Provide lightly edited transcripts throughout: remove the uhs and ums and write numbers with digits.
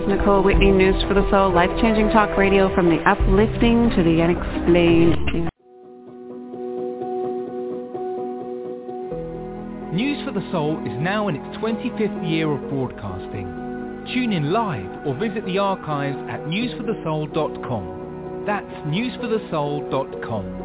is Nicole Whitney, News for the Soul, life-changing talk radio from the uplifting to the unexplained. News for the Soul is now in its 25th year of broadcasting. Tune in live or visit the archives at newsforthesoul.com. That's newsforthesoul.com.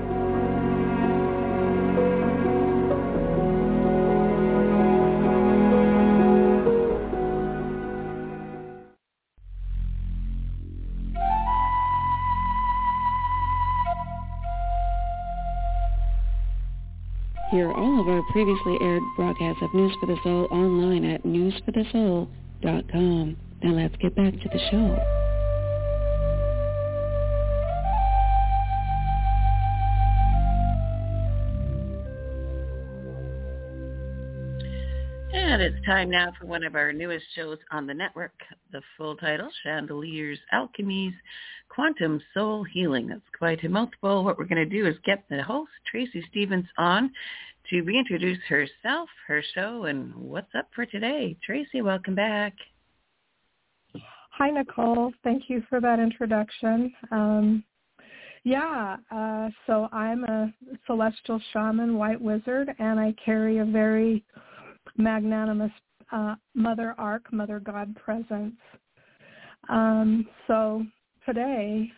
Hear all of our previously aired broadcasts of News for the Soul online at newsforthesoul.com. Now let's get back to the show. And it's time now for one of our newest shows on the network. The full title, Chandeliers, Alchemies, Quantum Soul Healing. That's quite a mouthful. What we're going to do is get the host, Tracy Stevens, on to reintroduce herself, her show, and what's up for today. Tracy, welcome back. Hi, Nicole. Thank you for that introduction. So I'm a celestial shaman, white wizard, and I carry a very magnanimous Mother Ark, Mother God presence. So today,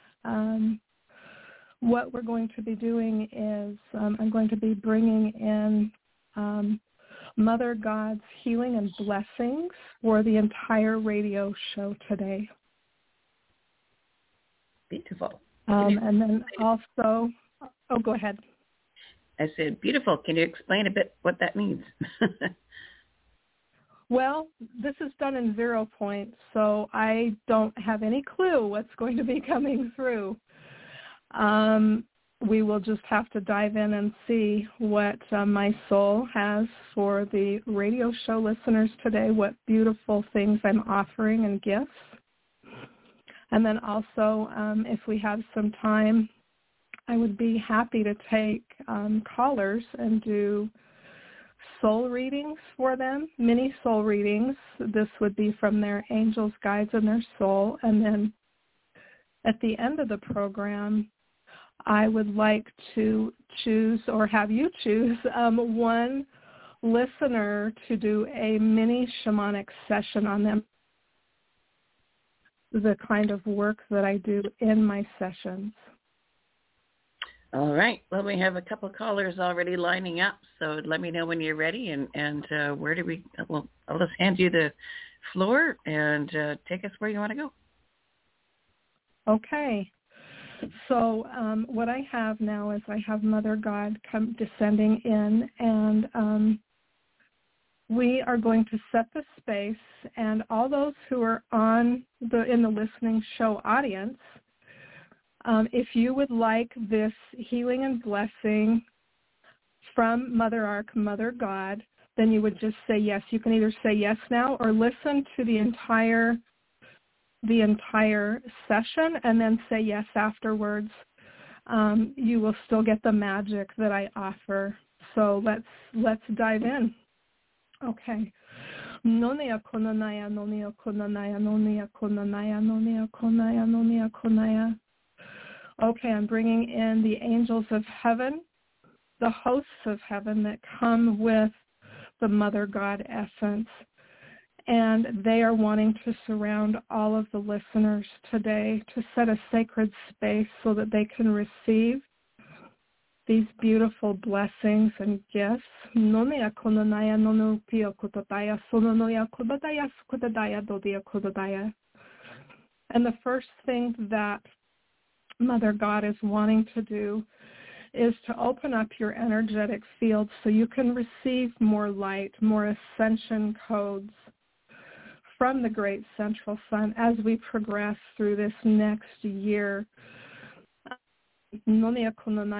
what we're going to be doing is I'm going to be bringing in Mother God's healing and blessings for the entire radio show today. Beautiful. And then also, go ahead. I said, beautiful. Can you explain a bit what that means? Well, this is done in 0 point, so I don't have any clue what's going to be coming through. We will just have to dive in and see what my soul has for the radio show listeners today, what beautiful things I'm offering and gifts. And then also, if we have some time, I would be happy to take callers and do soul readings for them, mini soul readings. This would be from their angels, guides, and their soul. And then at the end of the program, I would like to choose or have you choose one listener to do a mini shamanic session on them, the kind of work that I do in my sessions. All right. Well, we have a couple callers already lining up, so let me know when you're ready. And where do we? Well, I'll just hand you the floor and take us where you want to go. Okay. So what I have now is I have Mother God descending in, and we are going to set the space. And all those who are in the listening show audience, if you would like this healing and blessing from Mother Ark, Mother God, then you would just say yes. You can either say yes now or listen to the entire session and then say yes afterwards. You will still get the magic that I offer. So let's dive in. Okay. Nonia konanaya, nonia konanaya, nonia konanaya, nonia konaya, nonia konaya. Okay, I'm bringing in the angels of heaven, the hosts of heaven that come with the Mother God essence. And they are wanting to surround all of the listeners today to set a sacred space so that they can receive these beautiful blessings and gifts. And the first thing that Mother God is wanting to do is to open up your energetic field so you can receive more light, more ascension codes from the great central sun as we progress through this next year. This is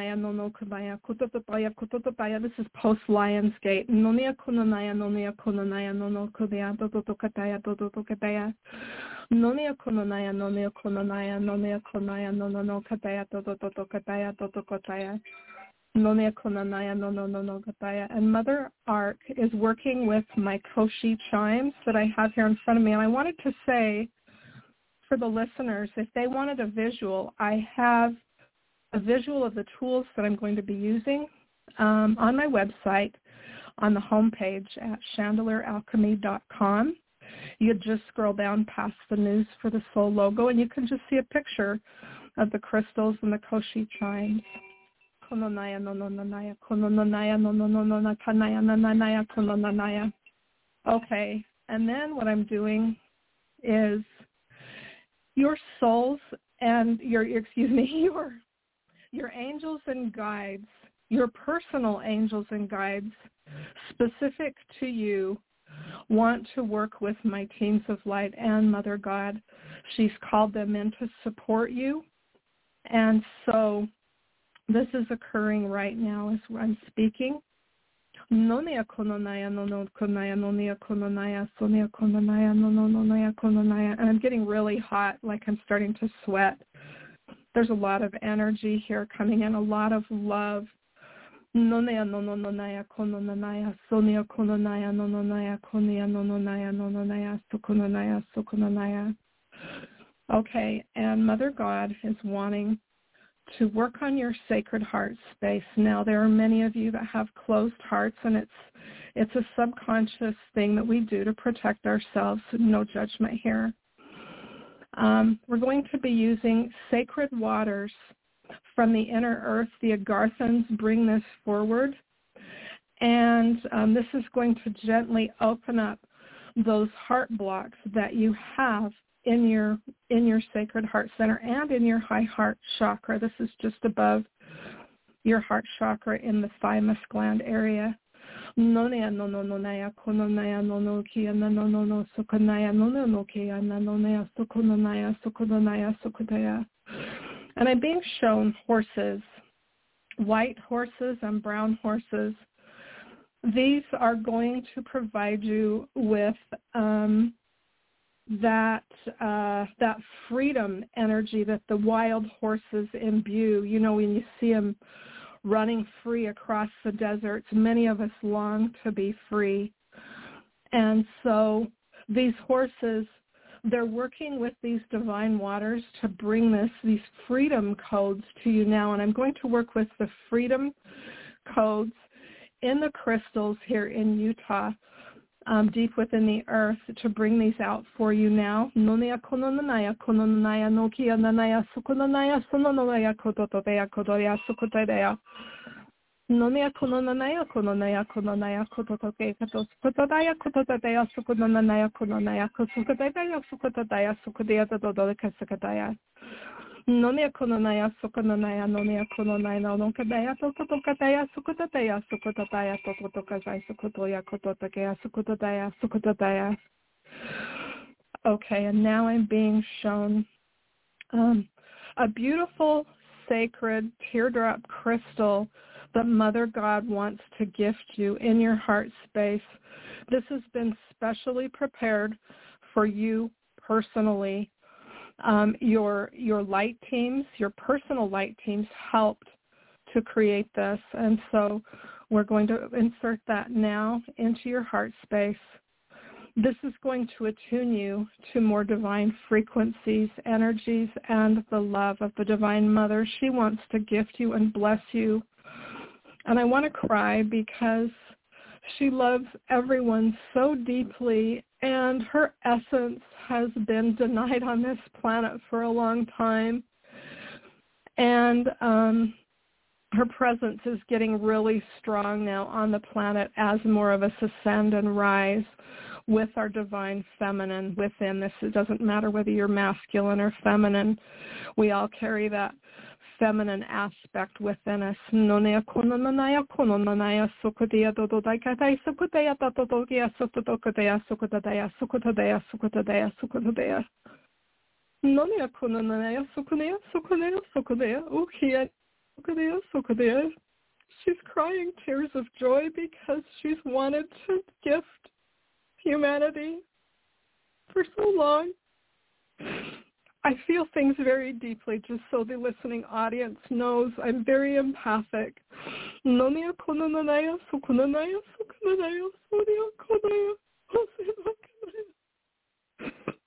post Lionsgate. And Mother Ark is working with my Koshi chimes that I have here in front of me. And I wanted to say for the listeners, if they wanted a visual, I have a visual of the tools that I'm going to be using on my website on the homepage at chandelieralchemy.com. You just scroll down past the News for the Soul logo, and you can just see a picture of the crystals and the Koshi chimes. Okay, and then what I'm doing is your souls and your angels and guides, your personal angels and guides specific to you want to work with my Teams of Light and Mother God. She's called them in to support you. And so this is occurring right now as I'm speaking. And I'm getting really hot, like I'm starting to sweat. There's a lot of energy here coming in, a lot of love. Okay, and Mother God is wanting to work on your sacred heart space. Now, there are many of you that have closed hearts, and it's a subconscious thing that we do to protect ourselves. No judgment here. We're going to be using sacred waters from the inner earth. The Agarthans bring this forward, and this is going to gently open up those heart blocks that you have in your sacred heart center and in your high heart chakra. This is just above your heart chakra in the thymus gland area. And I'm being shown horses, white horses and brown horses. These are going to provide you with that freedom energy that the wild horses imbue. You know, when you see them running free across the deserts, many of us long to be free. And so these horses, they're working with these divine waters to bring these freedom codes to you now. And I'm going to work with the freedom codes in the crystals here in Utah, deep within the earth, to bring these out for you now. Okay, and now I'm being shown a beautiful sacred teardrop crystal that Mother God wants to gift you in your heart space. This has been specially prepared for you personally. Your light teams, your personal light teams helped to create this, and so we're going to insert that now into your heart space. This is going to attune you to more divine frequencies, energies, and the love of the Divine Mother. She wants to gift you and bless you. And I want to cry because she loves everyone so deeply, and her essence has been denied on this planet for a long time. And her presence is getting really strong now on the planet as more of us ascend and rise with our divine feminine within this. It doesn't matter whether you're masculine or feminine. We all carry that feminine aspect within us. She's crying tears of joy because she's wanted to gift humanity for so long. I feel things very deeply, just so the listening audience knows I'm very empathic.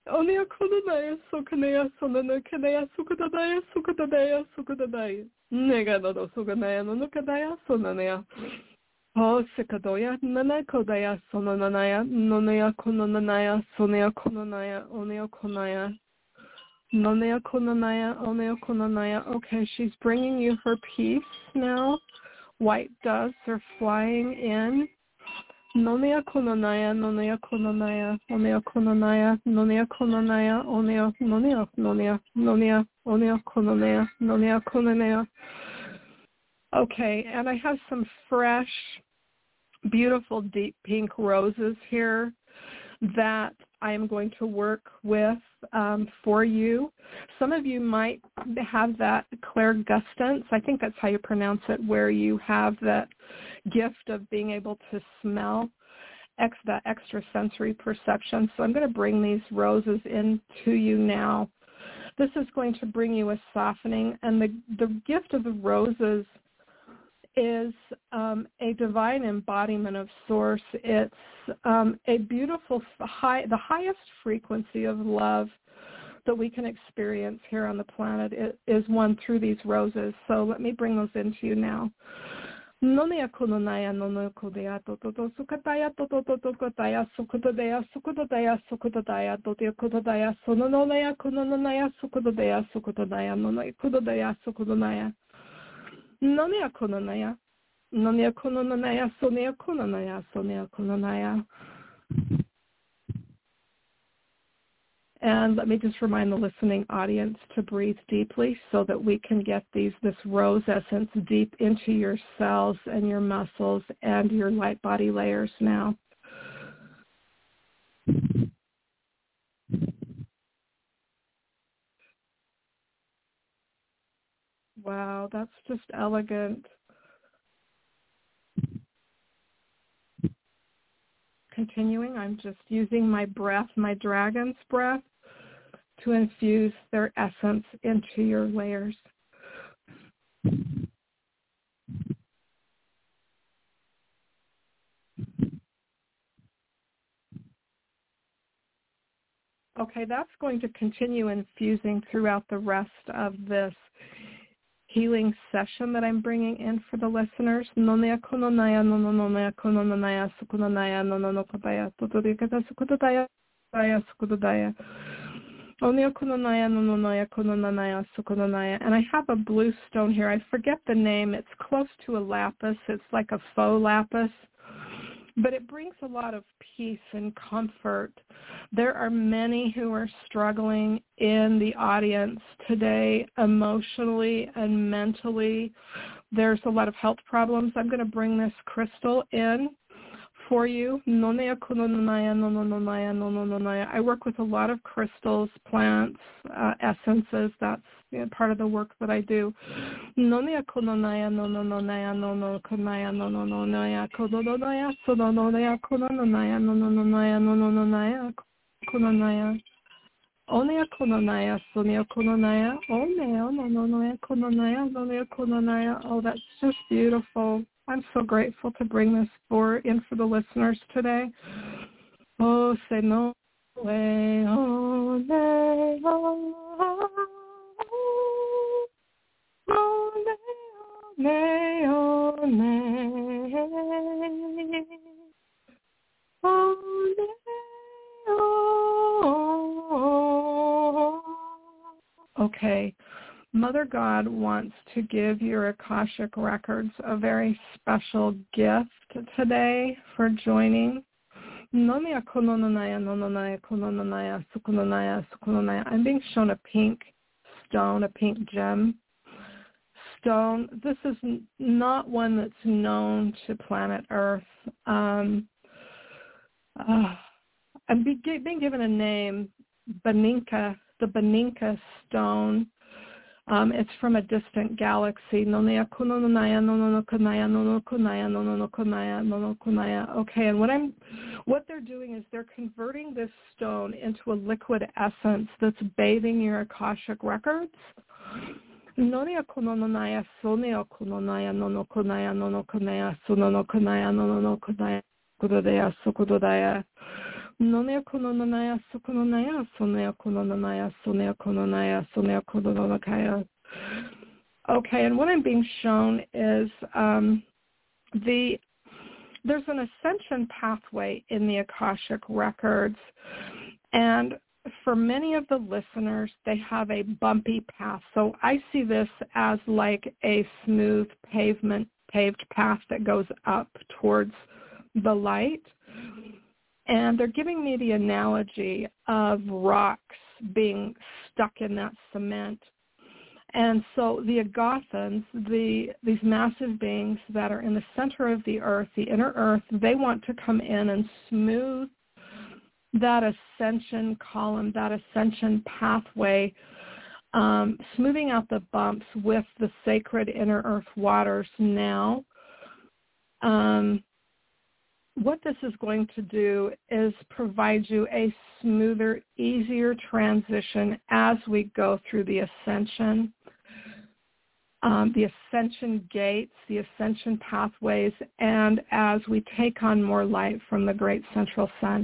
Onia Konanaya, Sokanea, Sonana Kanea, Sukadaya, Sukadaya, Sukadaya. Negado Suganaya, Nonukadaya, Sonanea. Oh, Sikadoya, Nana Kodaya, Sonanaya, Nonea Konanaya, Sonea Konanaya, Onea Konaya. Nonea Konanaya, Onea Konanaya. Okay, she's bringing you her peace now. White doves are flying in. Nonea Konanaya, Nonea Konanaya, Onea Konanaya, Nonea Konanaya, Onea, Nonea, Nonea, Nonea, Onea Konanaya, Nonea Konanaya. Okay, and I have some fresh, beautiful, deep pink roses here that I am going to work with for you. Some of you might have that clairgustance, I think that's how you pronounce it, where you have that gift of being able to smell, that extrasensory perception. So I'm going to bring these roses into you now. This is going to bring you a softening, and the gift of the roses is a divine embodiment of Source. It's a beautiful, the highest frequency of love that we can experience here on the planet is one through these roses. So let me bring those into you now. Nonia kununaya nonokodea toto sukataya toto kotaya sukudaya sukudaya sukudaya totia kudaya sononaya kununaya sukudaya sukudaya nonai kudaya sukudaya. Nonia kununaya sonia kununaya. And let me just remind the listening audience to breathe deeply so that we can get this rose essence deep into your cells and your muscles and your light body layers now. Wow, that's just elegant. Continuing, I'm just using my breath, my dragon's breath, to infuse their essence into your layers. Okay, that's going to continue infusing throughout the rest of this healing session that I'm bringing in for the listeners. Nonea kononaya, nonononaya, konononaya, sukunonaya, nononokotaya, totorikata sukutotaya, sukutotaya. Onea kononaya, nononaya, konononaya, sukunonaya. And I have a blue stone here. I forget the name. It's close to a lapis. It's like a faux lapis. But it brings a lot of peace and comfort. There are many who are struggling in the audience today emotionally and mentally. There's a lot of health problems. I'm going to bring this crystal in for you. I work with a lot of crystals, plants, essences. That's part of the work that I do. Oh, that's just beautiful. I'm so grateful to bring this in for the listeners today. Oh, say no way, oh, ne, oh, oh, ne, oh, ne, oh, ne, oh. Okay. Mother God wants to give your Akashic Records a very special gift today for joining. I'm being shown a pink stone, a pink gem stone. This is not one that's known to planet Earth. I'm being given a name, Baninka, the Baninka stone. It's from a distant galaxy. Okay, and what they're doing is they're converting this stone into a liquid essence that's bathing your Akashic Records. Nonea kononaya sukononaya sonea kononaya sonea kononaya sonea kononakaya. Okay, and what I'm being shown is there's an ascension pathway in the Akashic records, and for many of the listeners, they have a bumpy path. So I see this as like a smooth paved path that goes up towards the light. And they're giving me the analogy of rocks being stuck in that cement. And so the Agathans, these massive beings that are in the center of the earth, the inner earth, they want to come in and smooth that ascension column, that ascension pathway, smoothing out the bumps with the sacred inner earth waters now. What this is going to do is provide you a smoother, easier transition as we go through the ascension gates, the ascension pathways, and as we take on more light from the great central sun.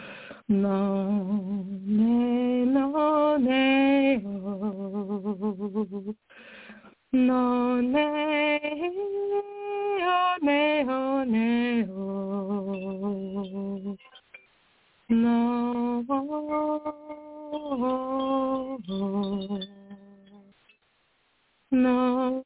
No, ne, no, ne, oh. No, ne, oh, ne, oh, ne, oh. No, oh, no,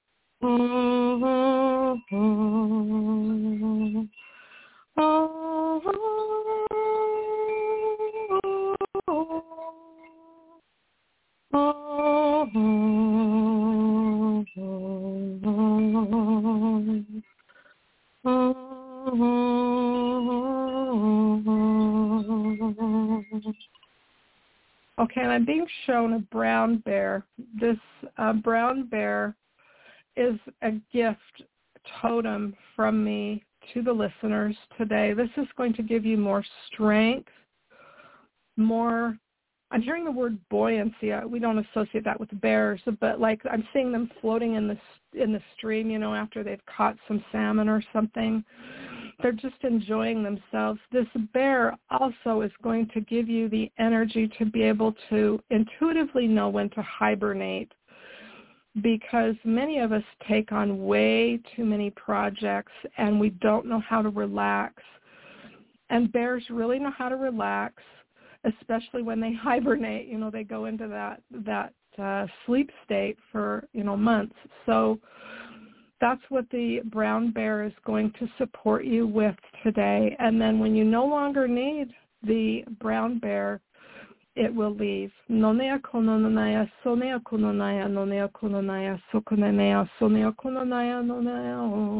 Okay, and I'm being shown a brown bear. This brown bear is a gift totem from me to the listeners today. This is going to give you more strength, more, I'm hearing the word buoyancy. We don't associate that with bears, but like I'm seeing them floating in the stream, you know, after they've caught some salmon or something. They're just enjoying themselves. This bear also is going to give you the energy to be able to intuitively know when to hibernate, because many of us take on way too many projects and we don't know how to relax. And bears really know how to relax, especially when they hibernate. You know, they go into that sleep state for, you know, months. So that's what the brown bear is going to support you with today. And then when you no longer need the brown bear, it will leave. Nonea kononaya, sonea kononaya, nonea kononaya, sokonenea, sonea kononaya, nonea.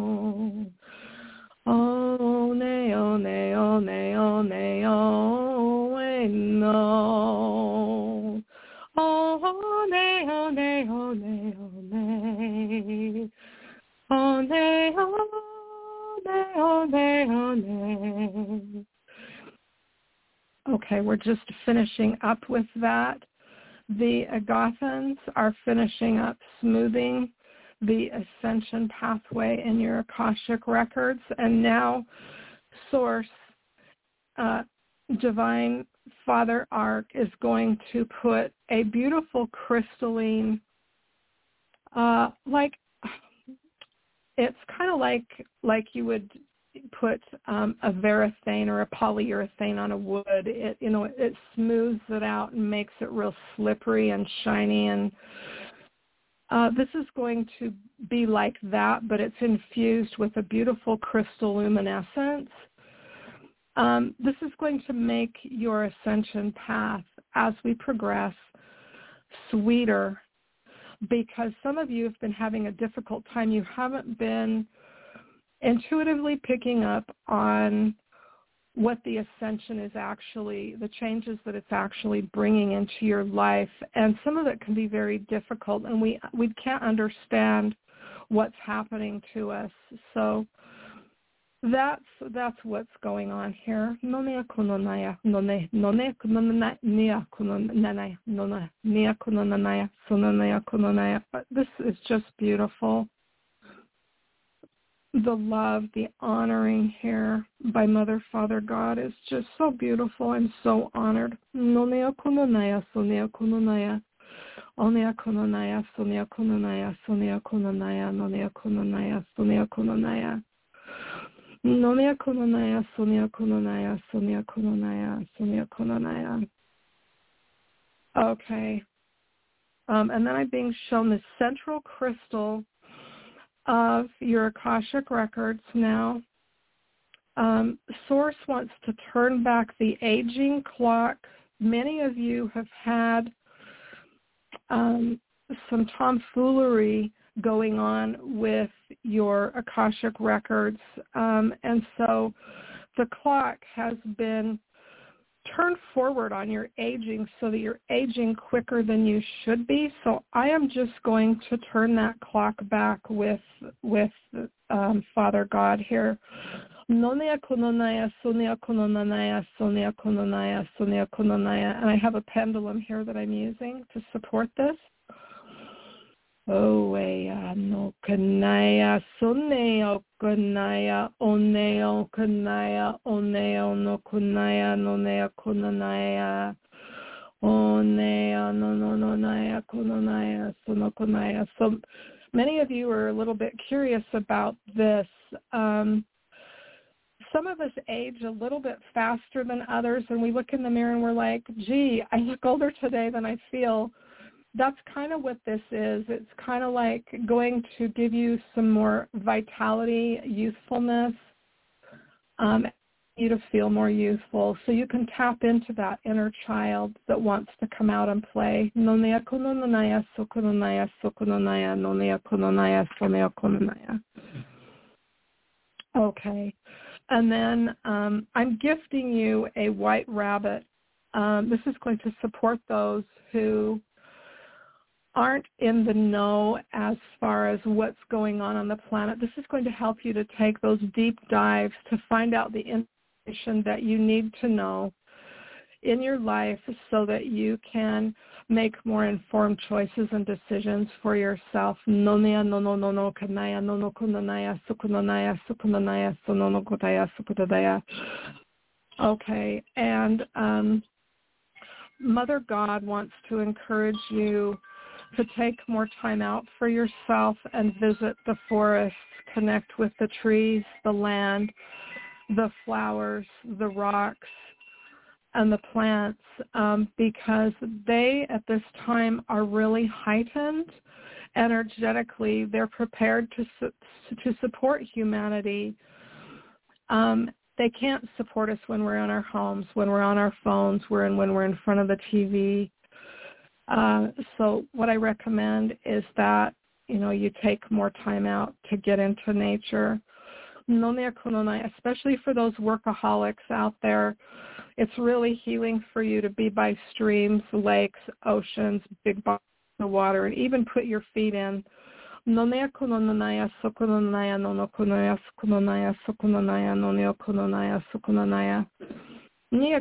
Oh, ne, oh, ne, oh, ne, oh, ne, oh, no. Oh, ne, oh, ne, oh, ne, oh, ne. Oh, ne, oh, ne, oh, ne, oh, ne. Okay, we're just finishing up with that. The Agathans are finishing up smoothing the ascension pathway in your Akashic records. And now Source, Divine Father Ark, is going to put a beautiful crystalline, it's kind of like you would put a varathane or a polyurethane on a wood. It, you know, it smooths it out and makes it real slippery and shiny. And this is going to be like that, but it's infused with a beautiful crystal luminescence. This is going to make your ascension path as we progress sweeter, because some of you have been having a difficult time. You haven't been intuitively picking up on what the ascension is actually, the changes that it's actually bringing into your life. And some of it can be very difficult, and we can't understand what's happening to us. So that's what's going on here. This is just beautiful. the love, the honoring here by Mother, Father, God is just so beautiful. I'm so honored. Nonea kunonaya, sonea kunonaya. Onea kunonaya, sonea kunonaya, sonea kunonaya, nonea kunonaya, sonea kunonaya. Nonea kunonaya, sonea kunonaya, sonea kunonaya, sonea kunonaya. Okay. And then I'm being shown the central crystal of your Akashic records now. Source wants to turn back the aging clock. Many of you have had some tomfoolery going on with your Akashic records. And so the clock has been turned forward on your aging so that you're aging quicker than you should be. So I am just going to turn that clock back with Father God here. Nonea kunonaya, sonea kunonaya, sonea kunonaya, sonea kunonaya. And I have a pendulum here that I'm using to support this. Oea no kanaya, soneo kunaya, oneo kunaya, oneo no kunaya, nonea kunanaya, onea no nonaya, kunanaya, sono kunaya. So many of you are a little bit curious about this. Some of us age a little bit faster than others, and we look in the mirror and we're like, gee, I look older today than I feel. That's kind of what this is. It's kind of like going to give you some more vitality, youthfulness, you to feel more youthful. So you can tap into that inner child that wants to come out and play. Nonea kunonaya, sokunonaya, sokunonaya, nonea kunonaya, sonea kunonaya. Okay. And then I'm gifting you a white rabbit. This is going to support those who aren't in the know as far as what's going on the planet. This is going to help you to take those deep dives to find out the information that you need to know in your life so that you can make more informed choices and decisions for yourself. Nonea nono nono kanaya nono kunanaya sukunanaya sukunanaya sonono kotaya sukutadaya. Okay, and Mother God wants to encourage you to take more time out for yourself and visit the forest, connect with the trees, the land, the flowers, the rocks, and the plants, because they at this time are really heightened energetically. They're prepared to support humanity. They can't support us when we're in our homes, when we're on our phones, when we're in front of the TV. So what I recommend is that, you take more time out to get into nature. Especially for those workaholics out there, it's really healing for you to be by streams, lakes, oceans, big bodies of water, and even put your feet in. Nonea kunonaya, sokunonaya, nono kunonaya, sokunonaya, sokunonaya, noneo kunonaya, sokunonaya. Okay,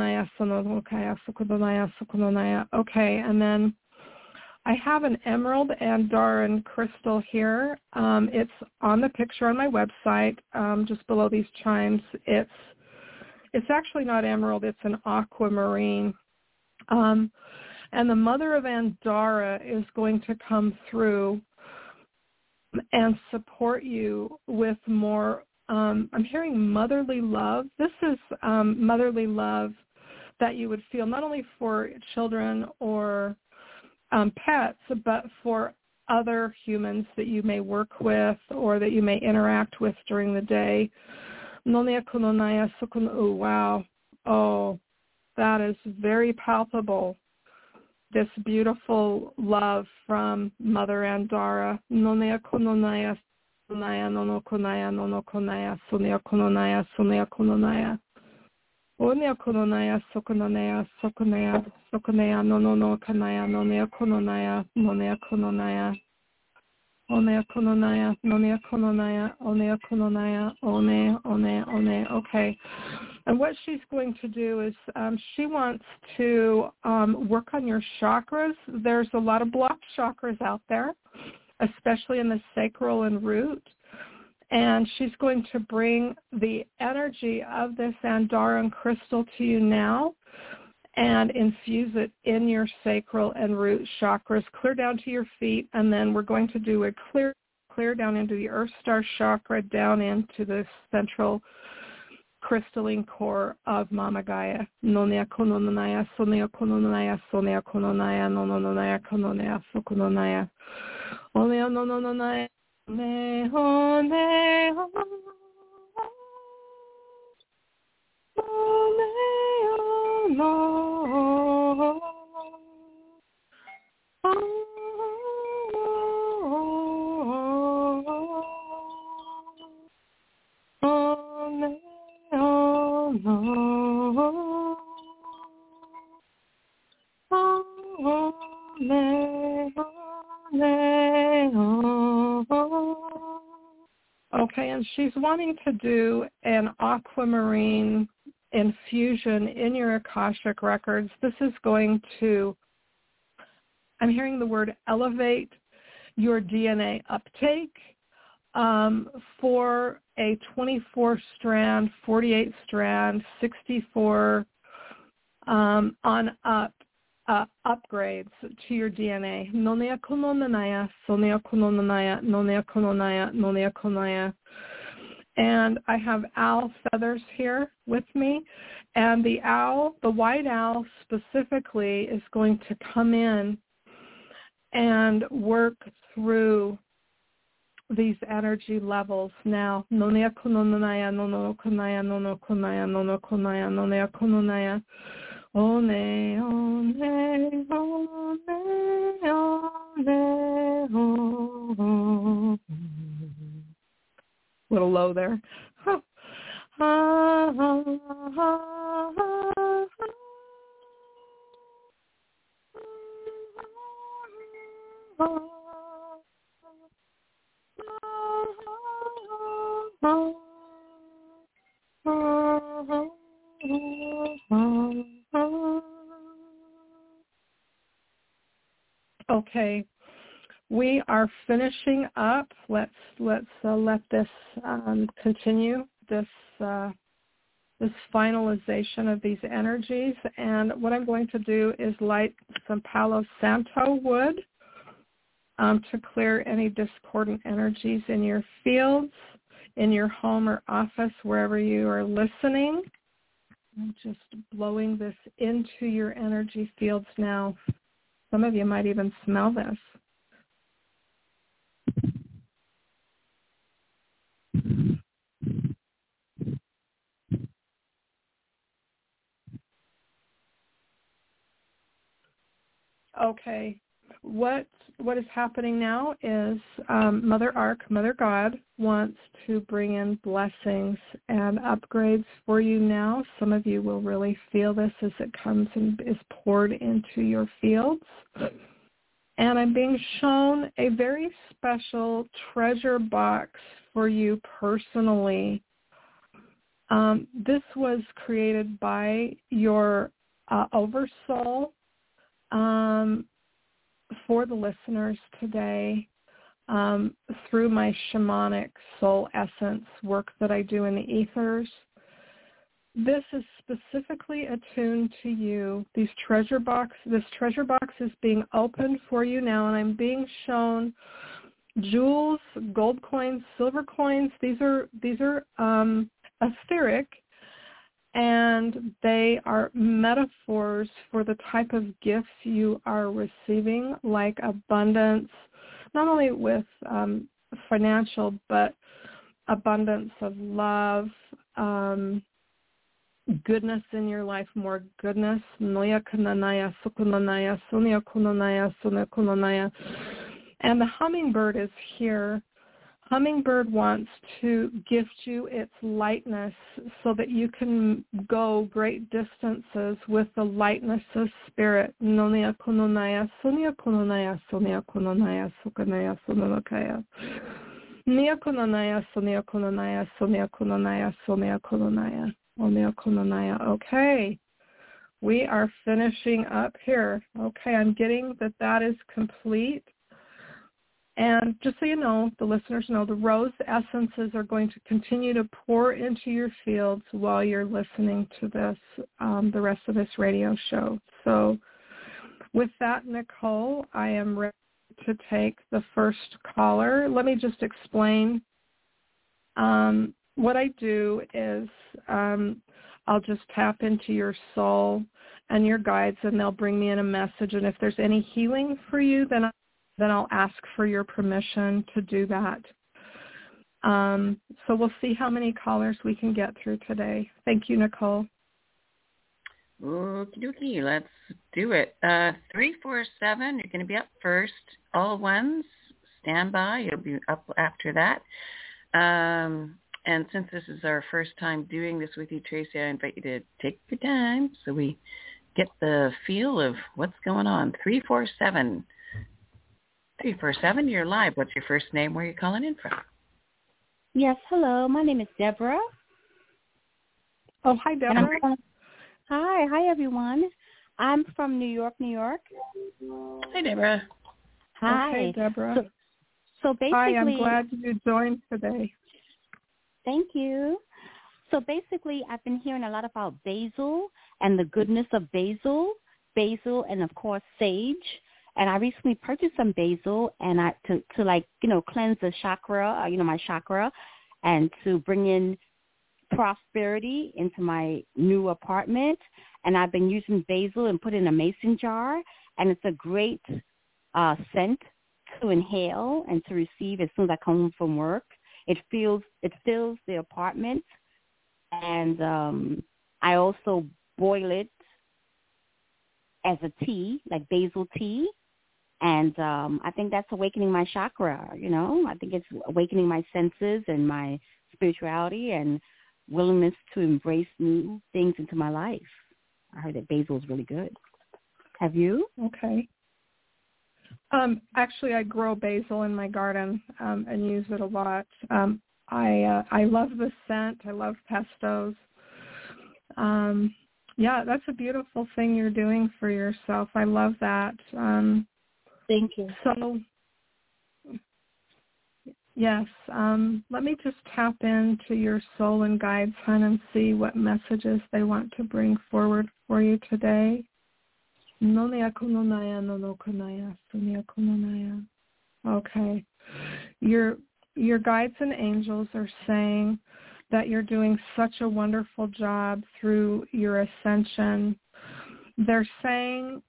and then I have an emerald Andaran crystal here. It's on the picture on my website, just below these chimes. It's actually not emerald, it's an aquamarine. And the Mother of Andara is going to come through and support you with more I'm hearing motherly love. This is motherly love that you would feel not only for children or pets, but for other humans that you may work with or that you may interact with during the day. Oh, wow. Oh, that is very palpable. This beautiful love from Mother Andara. Kunaya nono kunaya nono kunaya sonia kunonaya sonia kunonaya onia kunonaya sokunonaya sokunaya sokunaya nono no kanaya nonia kunonaya nonia kunonaya onia kunonaya nonia kunonaya onia kunonaya one. Okay, and what she's going to do is she wants to work on your chakras. There's a lot of blocked chakras out there, especially in the sacral and root. And she's going to bring the energy of this Andaran crystal to you now and infuse it in your sacral and root chakras, clear down to your feet, and then we're going to do a clear down into the Earth Star chakra, down into the central crystalline core of Mama Gaia. Nonia kononaya, sonia kononaya, sonia kononaya, nononaya kononaya, sokononaya. Onia nononaya, neho, neho. Okay, and she's wanting to do an aquamarine infusion in your Akashic records. This is going to, I'm hearing the word elevate your DNA uptake for a 24-strand, 48-strand, 64 on up upgrades to your DNA. Nonea kononaya, sonia kononaya, nonea kononaya, nonea kononaya. And I have owl feathers here with me. And the owl, the white owl specifically, is going to come in and work through these energy levels now. Nonea kononaya, nono konaya, nono konaya, nono konaya, nonea kononaya. One, one, one, one. Little low there. Okay, we are finishing up. Let's let this continue, this finalization of these energies. And what I'm going to do is light some Palo Santo wood to clear any discordant energies in your fields, in your home or office, wherever you are listening. I'm just blowing this into your energy fields now. Some of you might even smell this. Okay, what is happening now is Mother Ark, Mother God, wants to bring in blessings and upgrades for you now. Some of you will really feel this as it comes and is poured into your fields. And I'm being shown a very special treasure box for you personally. This was created by your Oversoul for the listeners today through my shamanic soul essence work that I do in the ethers. This is specifically attuned to you. This treasure box is being opened for you now, and I'm being shown jewels, gold coins, silver coins. These are etheric, and they are metaphors for the type of gifts you are receiving, like abundance, not only with financial, but abundance of love, goodness in your life, more goodness. Noya kunanaya, sukunanaya, sonia kunanaya, sonia kunanaya. And the hummingbird is here. Hummingbird wants to gift you its lightness so that you can go great distances with the lightness of spirit. Nonia kunanaya, sonia kunanaya, sonia kunanaya, sukunaya, sononakaya. Nia kunanaya, sonia kunanaya, sonia kunanaya, sonia kunanaya. Okay, we are finishing up here. Okay, I'm getting that is complete. And just so you know, the listeners know, the rose essences are going to continue to pour into your fields while you're listening to this, the rest of this radio show. So with that, Nicole, I am ready to take the first caller. Let me just explain. What I do is I'll just tap into your soul and your guides, and they'll bring me in a message. And if there's any healing for you, then I'll ask for your permission to do that. So we'll see how many callers we can get through today. Thank you, Nicole. Okie dokie, let's do it. 347, you're going to be up first. All ones, stand by. You'll be up after that. And since this is our first time doing this with you, Tracy, I invite you to take your time so we get the feel of what's going on. 347. 347, you're live. What's your first name? Where are you calling in from? Yes, hello. My name is Deborah. Oh, hi, Deborah. Hi, everyone. I'm from New York, New York. Hi, Deborah. Hi. Okay, Deborah. So basically... Hi, I'm glad you joined today. Thank you. So basically, I've been hearing a lot about basil and the goodness of basil, and, of course, sage. And I recently purchased some basil and to cleanse the chakra, my chakra, and to bring in prosperity into my new apartment. And I've been using basil and put it in a mason jar, and it's a great scent to inhale and to receive as soon as I come home from work. It fills the apartment, and I also boil it as a tea, like basil tea. And I think that's awakening my chakra, I think it's awakening my senses and my spirituality and willingness to embrace new things into my life. I heard that basil is really good. Have you? Okay. Actually, I grow basil in my garden and use it a lot. I love the scent. I love pestos. Yeah, that's a beautiful thing you're doing for yourself. I love that. Thank you. So, yes, let me just tap into your soul and guides, hon, and see what messages they want to bring forward for you today. Okay. Your guides and angels are saying that you're doing such a wonderful job through your ascension. They're saying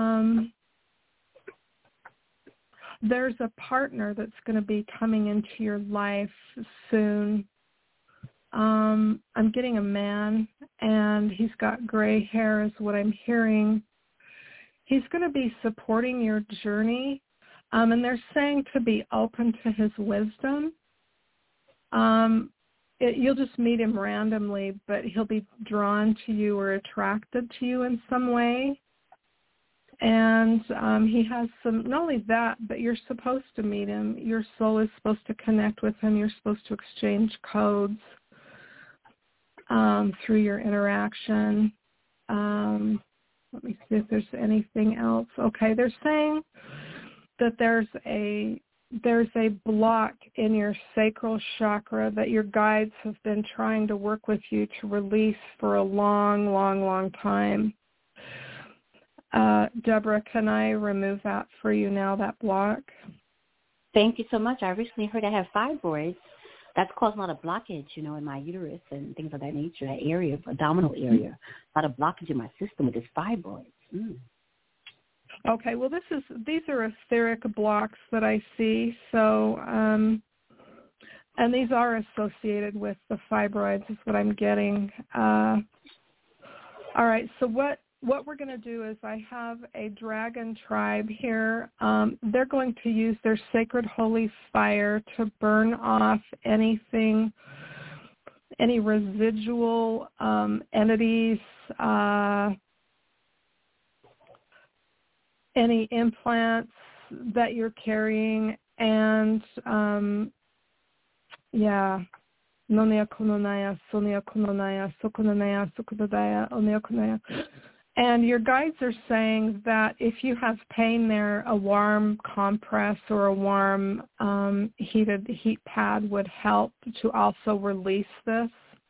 there's a partner that's going to be coming into your life soon. I'm getting a man, and he's got gray hair is what I'm hearing. He's going to be supporting your journey, and they're saying to be open to his wisdom. You'll just meet him randomly, but he'll be drawn to you or attracted to you in some way. And he has some, not only that, but you're supposed to meet him. Your soul is supposed to connect with him. You're supposed to exchange codes through your interaction. Let me see if there's anything else. Okay, they're saying that there's a block in your sacral chakra that your guides have been trying to work with you to release for a long, long, long time. Deborah, can I remove that for you now, that block? Thank you so much. I recently heard I have fibroids. That's caused a lot of blockage, in my uterus and things of that nature, that area, abdominal area. A lot of blockage in my system with this fibroids. Okay, well, these are etheric blocks that I see. So, and these are associated with the fibroids is what I'm getting. All right, so what we're going to do is I have a dragon tribe here. They're going to use their sacred holy fire to burn off anything, any residual entities, any implants that you're carrying, and And your guides are saying that if you have pain there, a warm compress or a warm heat pad would help to also release this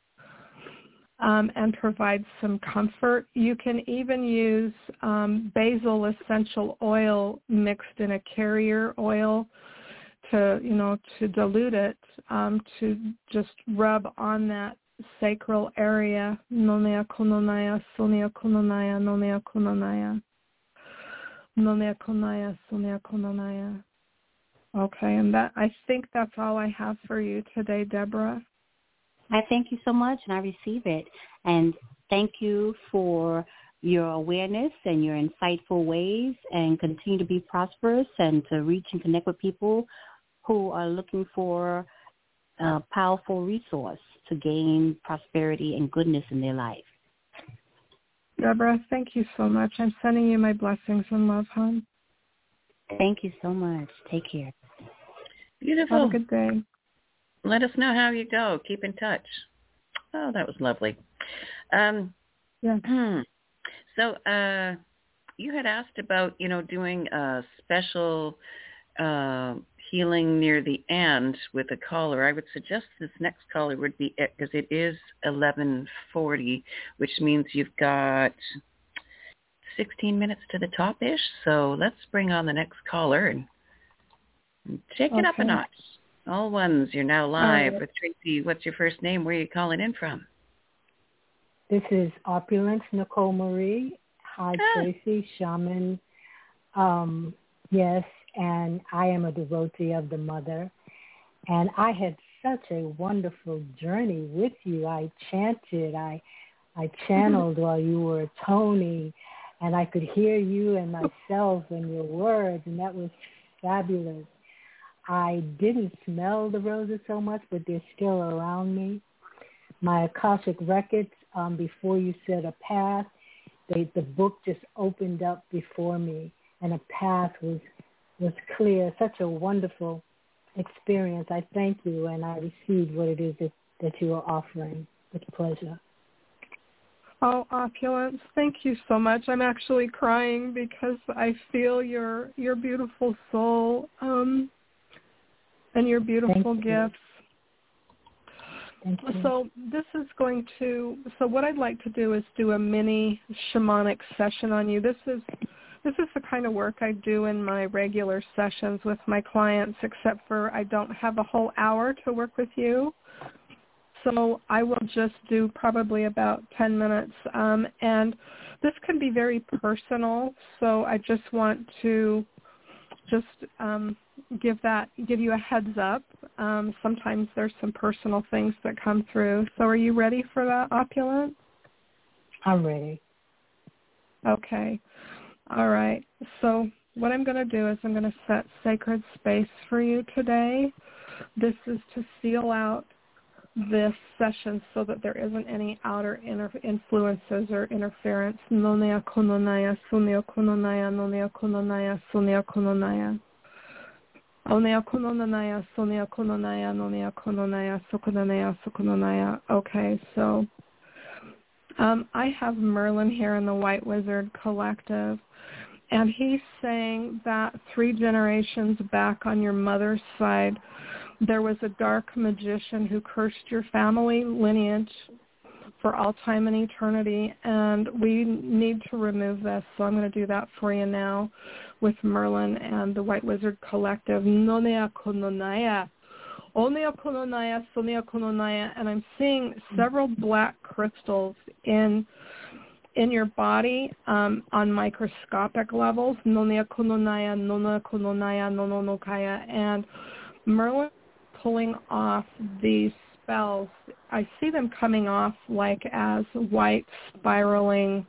and provide some comfort. You can even use basil essential oil mixed in a carrier oil to dilute it, to just rub on that sacral area. Nonea kononaya, sonia kononaya, nonea kononaya. Nonea kononaya, sonia kononaya. Okay, and I think that's all I have for you today, Deborah. I thank you so much, and I receive it. And thank you for your awareness and your insightful ways, and continue to be prosperous and to reach and connect with people who are looking for a powerful resource to gain prosperity and goodness in their life. Deborah, thank you so much. I'm sending you my blessings and love, hon. Thank you so much. Take care. Beautiful. Have a good day. Let us know how you go. Keep in touch. Oh, that was lovely. Yeah. So you had asked about, doing a special healing near the end with a caller. I would suggest this next caller would be it, because it is 11:40, which means you've got 16 minutes to the top-ish. So let's bring on the next caller and take it up a notch. All ones, you're now live with Tracy. What's your first name? Where are you calling in from? This is Opulence Nicole Marie. Hi, Tracy, shaman. Yes, and I am a devotee of the Mother. And I had such a wonderful journey with you. I chanted, I channeled while you were toning, and I could hear you and myself and your words, and that was fabulous. I didn't smell the roses so much, but they're still around me. My Akashic records, before you said a path, the book just opened up before me, and a path was clear. Such a wonderful experience. I thank you, and I received what it is that you are offering with pleasure. Oh, Opulence, thank you so much. I'm actually crying because I feel your beautiful soul and your beautiful gifts. Thank you. So what I'd like to do is do a mini shamanic session on you. This is the kind of work I do in my regular sessions with my clients, except for I don't have a whole hour to work with you. So I will just do probably about 10 minutes. And this can be very personal, so I just want to give you a heads up. Sometimes there's some personal things that come through. So are you ready for that, Opulence? I'm ready. Okay. All right. So what I'm going to do is I'm going to set sacred space for you today. This is to seal out this session so that there isn't any outer influences or interference. Nonea kononaya, sunea kononaya, nonea kononaya, sunea kononaya. Onea kononaya, sunea kononaya, nonea kononaya, sukononaya, sukononaya. Okay, so I have Merlin here in the White Wizard Collective, and he's saying that 3 generations back on your mother's side, there was a dark magician who cursed your family lineage for all time and eternity, and we need to remove this. So I'm going to do that for you now with Merlin and the White Wizard Collective. Nonea kononaya. Onea kononaya, sonea kononaya. And I'm seeing several black crystals in your body on microscopic levels. Nonea kononaya, nona kononaya, nononokaya. And Merlin pulling off these spells. I see them coming off like as white spiraling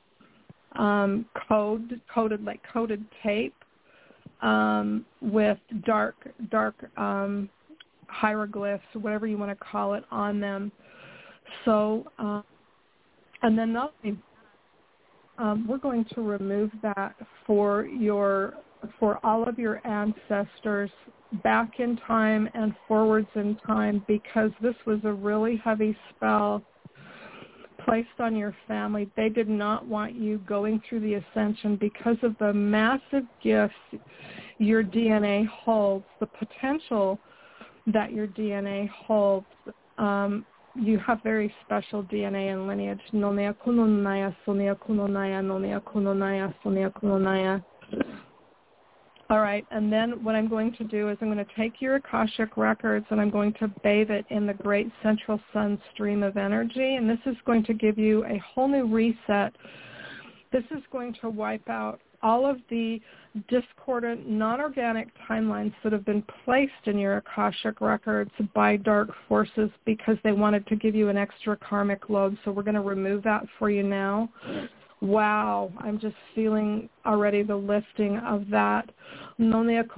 coated tape with dark hieroglyphs, whatever you want to call it, on them. So, and then we're going to remove that for all of your ancestors back in time and forwards in time, because this was a really heavy spell placed on your family. They did not want you going through the ascension because of the massive gifts your DNA holds, the potential that your DNA holds. You have very special DNA and lineage. Nonea kunonaya, sonia kunonaya, nonea kunonaya, sonia kunonaya. All right, and then what I'm going to do is I'm going to take your Akashic records and I'm going to bathe it in the great central sun stream of energy, and this is going to give you a whole new reset. This is going to wipe out all of the discordant, non-organic timelines that have been placed in your Akashic records by dark forces because they wanted to give you an extra karmic load. So we're going to remove that for you now. Wow, I'm just feeling already the lifting of that. And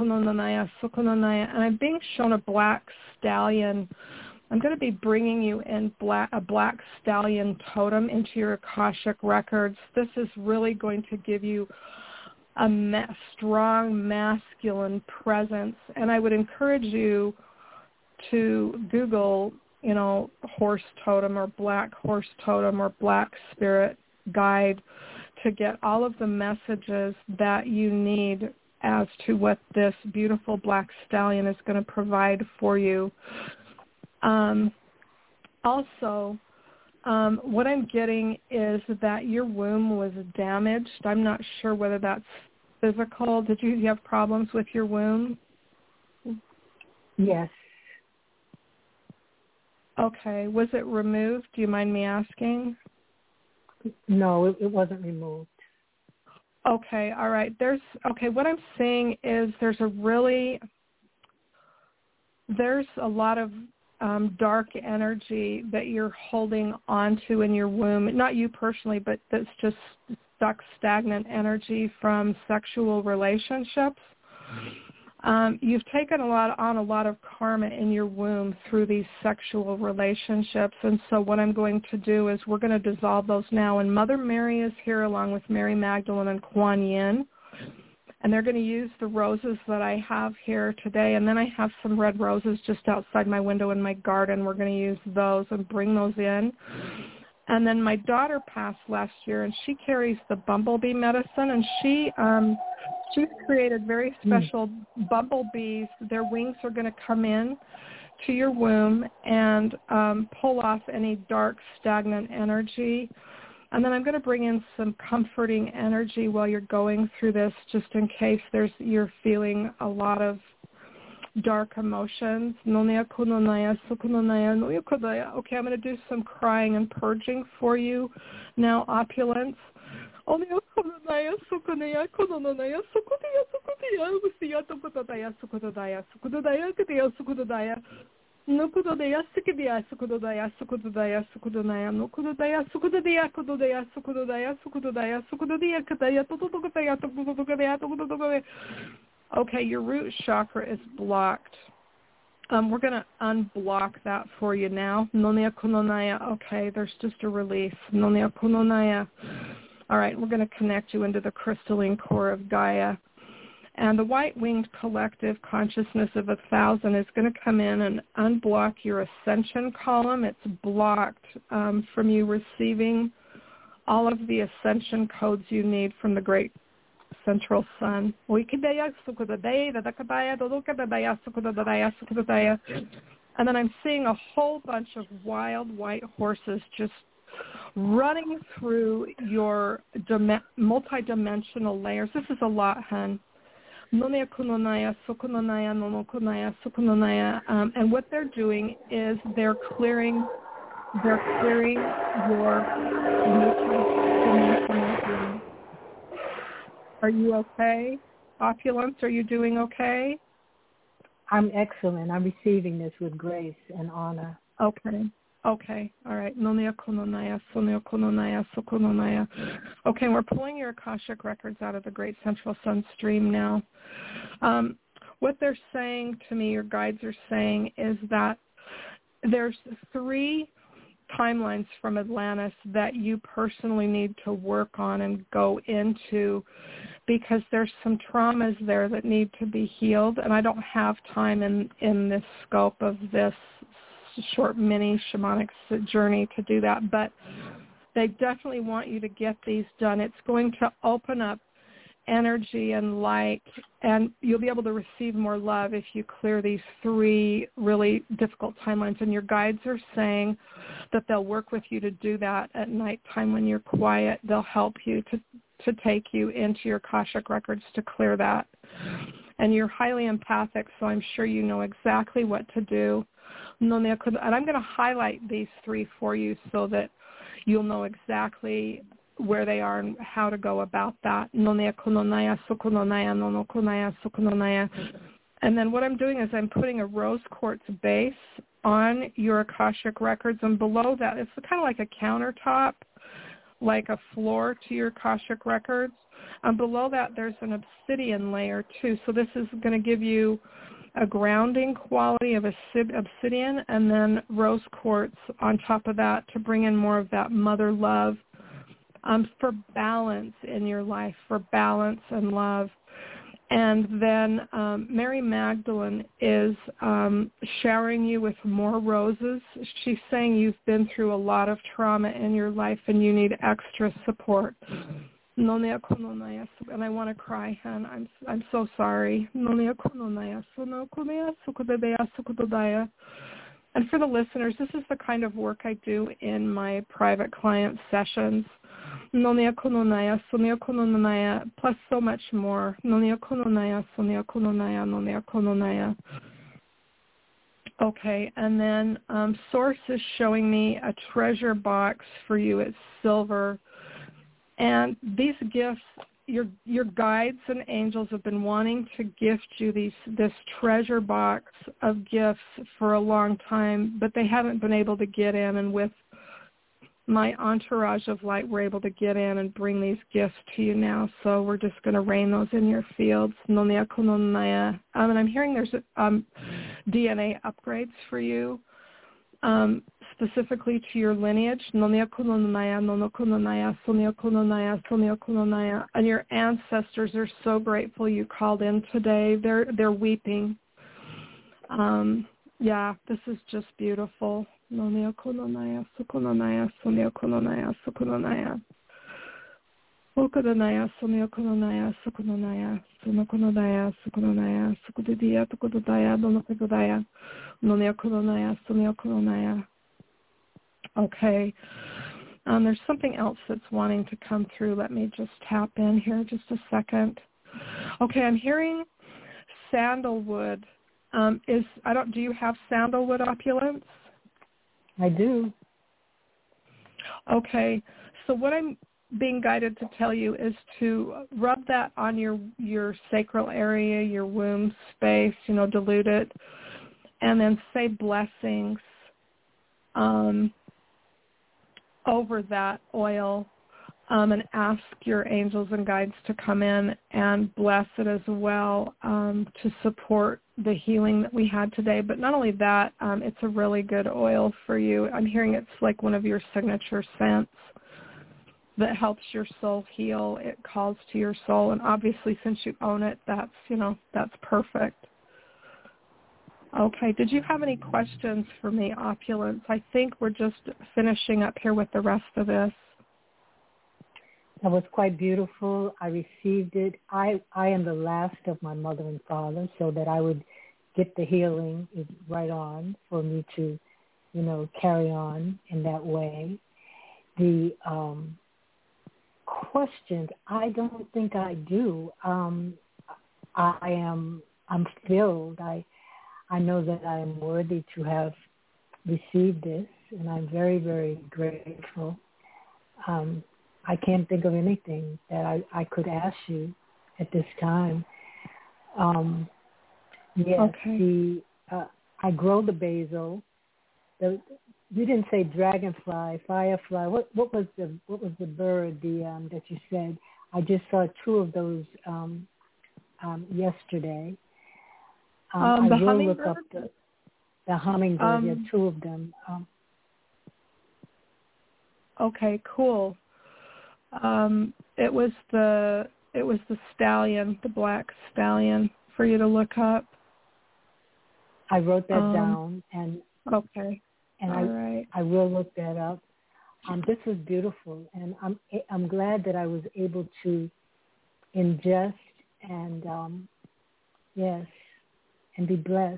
I'm being shown a black stallion. I'm going to be bringing you in a black stallion totem into your Akashic records. This is really going to give you a strong masculine presence. And I would encourage you to Google, horse totem or black horse totem or black spirit guide to get all of the messages that you need as to what this beautiful black stallion is going to provide for you. Also, what I'm getting is that your womb was damaged. I'm not sure whether that's physical. Did you have problems with your womb? Yes. Okay. Was it removed? Do you mind me asking? No, it wasn't removed. Okay. All right. What I'm seeing is there's a lot of dark energy that you're holding onto in your womb. Not you personally, but that's just stuck, stagnant energy from sexual relationships. You've taken on a lot of karma in your womb through these sexual relationships, and so what I'm going to do is we're going to dissolve those now. And Mother Mary is here along with Mary Magdalene and Kuan Yin, and they're going to use the roses that I have here today. And then I have some red roses just outside my window in my garden. We're going to use those and bring those in. And then my daughter passed last year, and she carries the bumblebee medicine, and she's created very special bumblebees. Their wings are going to come in to your womb and pull off any dark, stagnant energy. And then I'm going to bring in some comforting energy while you're going through this, just in case you're feeling a lot of dark emotions. Okay, I'm going to do some crying and purging for you now, opulence. Okay, your root chakra is blocked. We're going to unblock that for you now. Okay, there's just a release. All right, we're going to connect you into the crystalline core of Gaia. And the white-winged collective consciousness of 1,000 is going to come in and unblock your ascension column. It's blocked from you receiving all of the ascension codes you need from the great central sun. And then I'm seeing a whole bunch of wild white horses just running through your multidimensional layers. This is a lot, hun. And what they're doing is they're clearing your multidimensional. Are you okay? Opulence, are you doing okay? I'm excellent. I'm receiving this with grace and honor. Okay. All right. Okay, we're pulling your Akashic records out of the Great Central Sun Stream now. What they're saying to me, your guides are saying, is that there's 3 timelines from Atlantis that you personally need to work on and go into, because there's some traumas there that need to be healed, and I don't have time in this scope of this short mini shamanic journey to do that, but they definitely want you to get these done. It's going to open up energy and light, and you'll be able to receive more love if you clear these 3 really difficult timelines. And your guides are saying that they'll work with you to do that at nighttime when you're quiet. They'll help you to take you into your Akashic records to clear that. And you're highly empathic, so I'm sure you know exactly what to do. And I'm going to highlight these 3 for you so that you'll know exactly where they are and how to go about that. And then what I'm doing is I'm putting a rose quartz base on your Akashic records, and below that it's kind of like a countertop, like a floor to your Akashic records. And below that there's an obsidian layer too. So this is going to give you a grounding quality of obsidian, and then rose quartz on top of that to bring in more of that mother love, for balance in your life, for balance and love. And then Mary Magdalene is showering you with more roses. She's saying you've been through a lot of trauma in your life and you need extra support. And I want to cry, hon. I'm so sorry. And for the listeners, this is the kind of work I do in my private client sessions. Plus so much more. Okay, and then Source is showing me a treasure box for you. It's silver. And these gifts, your guides and angels have been wanting to gift you this treasure box of gifts for a long time, but they haven't been able to get in. And with my entourage of light, we're able to get in and bring these gifts to you now. So we're just going to rain those in your fields. And I'm hearing there's DNA upgrades for you, specifically to your lineage. And your ancestors are so grateful you called in today. They're weeping. Yeah, this is just beautiful. Sukunanaya, Sukunanaya, Sunyakunanaya, Sukunanaya. Sukunanaya, Sunyakunanaya, Sukunanaya, Sunakunanaya, Sukunanaya, Sukudidia, Tukudaya, Donakudaya, Nonyakunanaya, Sunyakunanaya. Okay. There's something else that's wanting to come through. Let me just tap in here just a second. Okay, I'm hearing sandalwood. Do you have sandalwood opulence? I do. Okay. So what I'm being guided to tell you is to rub that on your sacral area, your womb space, dilute it, and then say blessings over that oil, and ask your angels and guides to come in and bless it as well, to support the healing that we had today. But not only that, it's a really good oil for you. I'm hearing it's like one of your signature scents that helps your soul heal. It calls to your soul, and obviously since you own it, that's perfect. Okay, did you have any questions for me, Opulence? I think we're just finishing up here with the rest of this. That was quite beautiful. I received it. I am the last of my mother and father, so that I would get the healing is right on for me to, carry on in that way. The questions, I don't think I do. I'm filled. I know that I am worthy to have received this, and I'm very, very grateful. I can't think of anything that I could ask you at this time. Yes, okay. I grow the basil. You didn't say dragonfly, firefly. What was the bird that you said? I just saw 2 of those yesterday. I will look up the hummingbird. Yeah, 2 of them. Okay, cool. It was the stallion, the black stallion, for you to look up. I wrote that down, and okay, and all right. I will look that up. This was beautiful, and I'm glad that I was able to ingest and yes, and be blessed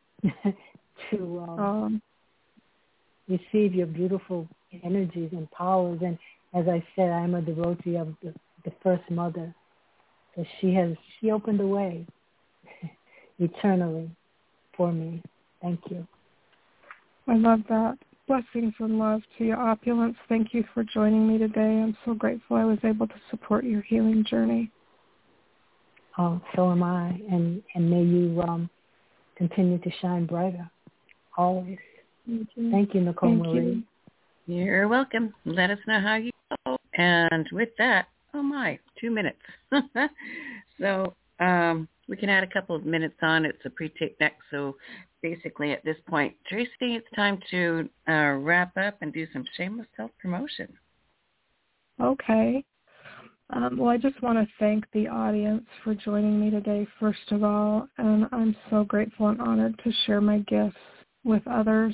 to receive your beautiful energies and powers. And as I said, I'm a devotee of the First Mother, so she opened the way eternally for me. Thank you. I love that. Blessings and love to your opulence. Thank you for joining me today. I'm so grateful I was able to support your healing journey. Oh, so am I. And may you continue to shine brighter, always. Thank you, Nicole Marie. You're welcome. Let us know how you go. And with that, 2 minutes. So we can add a couple of minutes on. It's a pre-tape next. So basically at this point, Tracy, it's time to wrap up and do some shameless self-promotion. Okay. Well, I just want to thank the audience for joining me today, first of all, and I'm so grateful and honored to share my gifts with others.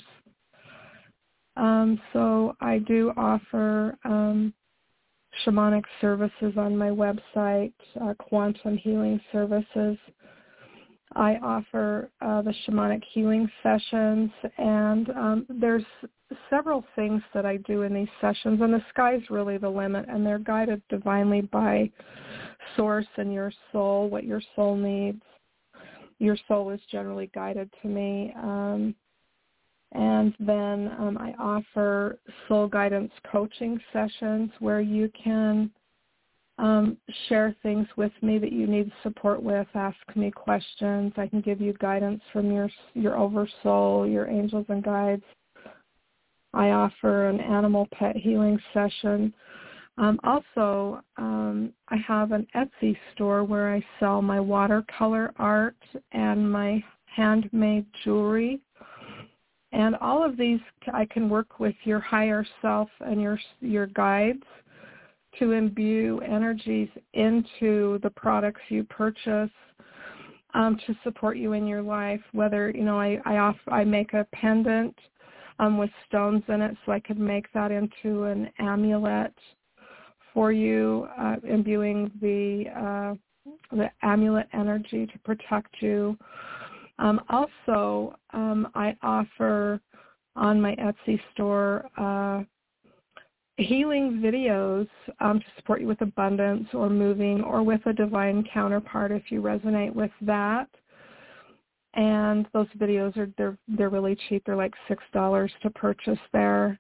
So I do offer shamanic services on my website, quantum healing services. I offer the shamanic healing sessions, and there's several things that I do in these sessions, and the sky's really the limit, and they're guided divinely by Source and your soul, what your soul needs. Your soul is generally guided to me. And then I offer soul guidance coaching sessions where you can share things with me that you need support with, ask me questions. I can give you guidance from your oversoul, your angels and guides. I offer an animal pet healing session. Also, I have an Etsy store where I sell my watercolor art and my handmade jewelry. And all of these, I can work with your higher self and your guides to imbue energies into the products you purchase to support you in your life. Whether, I make a pendant with stones in it, so I could make that into an amulet for you, imbuing the amulet energy to protect you. Also, I offer on my Etsy store healing videos to support you with abundance or moving or with a divine counterpart if you resonate with that. And those videos they're really cheap. They're like $6 to purchase there.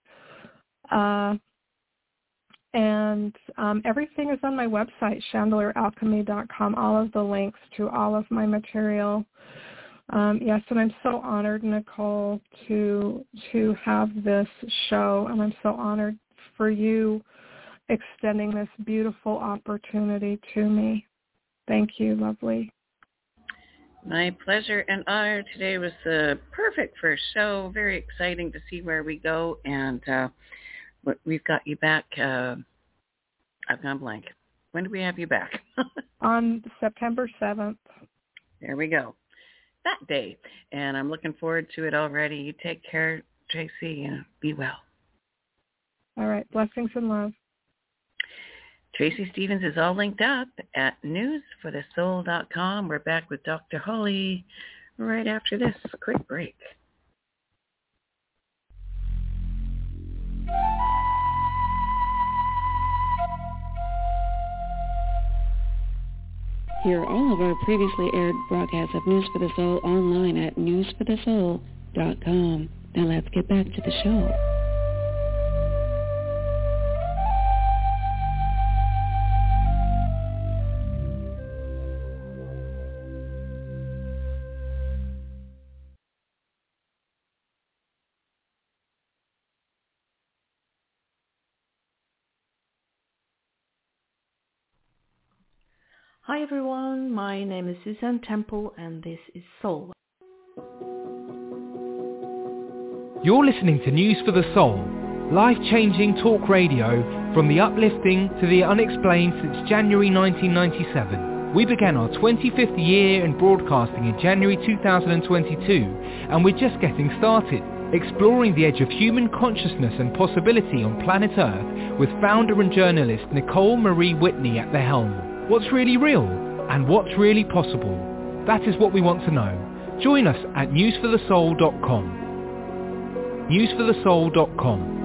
And everything is on my website, chandeleralchemy.com, all of the links to all of my material. Yes, and I'm so honored, Nicole, to have this show, and I'm so honored for you extending this beautiful opportunity to me. Thank you, lovely. My pleasure and honor. Today was the perfect first show. Very exciting to see where we go, and we've got you back. I've gone blank. When do we have you back? On September 7th. There we go. That day. And I'm looking forward to it already. You take care, Tracy, and be well. All right. Blessings and love. Tracy Stevens is all linked up at newsforthesoul.com. We're back with Dr. Holly right after this quick break. Hear all of our previously aired broadcasts of News for the Soul online at newsforthesoul.com. Now let's get back to the show. Hi everyone, my name is Suzanne Temple and this is Soul. You're listening to News for the Soul, life-changing talk radio from the uplifting to the unexplained since January 1997. We began our 25th year in broadcasting in January 2022 and we're just getting started. exploring the edge of human consciousness and possibility on planet Earth with founder and journalist Nicole Marie Whitney at the helm. What's really real and what's really possible? That is what we want to know. Join us at newsforthesoul.com. newsforthesoul.com.